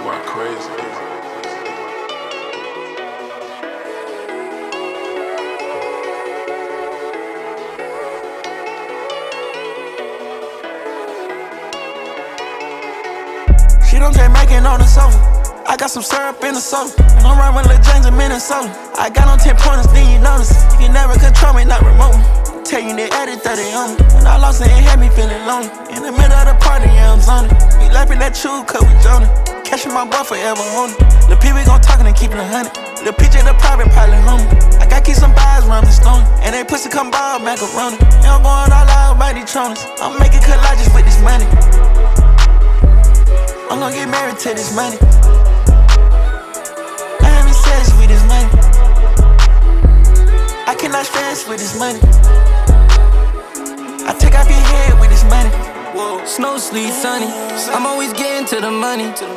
boy crazy. She don't take making on the sofa. I got some syrup in the soda, and I'm riding with Lil James in Minnesota. I got on 10 pointers, then you notice. You can never control me, not remote me. Tell you they added 30 on me. When I lost it, it had me feeling lonely. In the middle of the party, yeah, I'm zoning. We laughing at you, cause we joning. Catching my boy forever on it. Lil' P, we gon' talkin' and keep it 100. Lil' PJ the private pilot homie. I got keep some vibes round the stone. And they pussy come by macaroni. Yeah, I'm going all out by these troners. I'm making collages with this money. I'm gon' get married to this money. I having sex with this money. I cannot stress with this money. I take off your head with this money. Snow, sleet, sunny. I'm always getting to the money.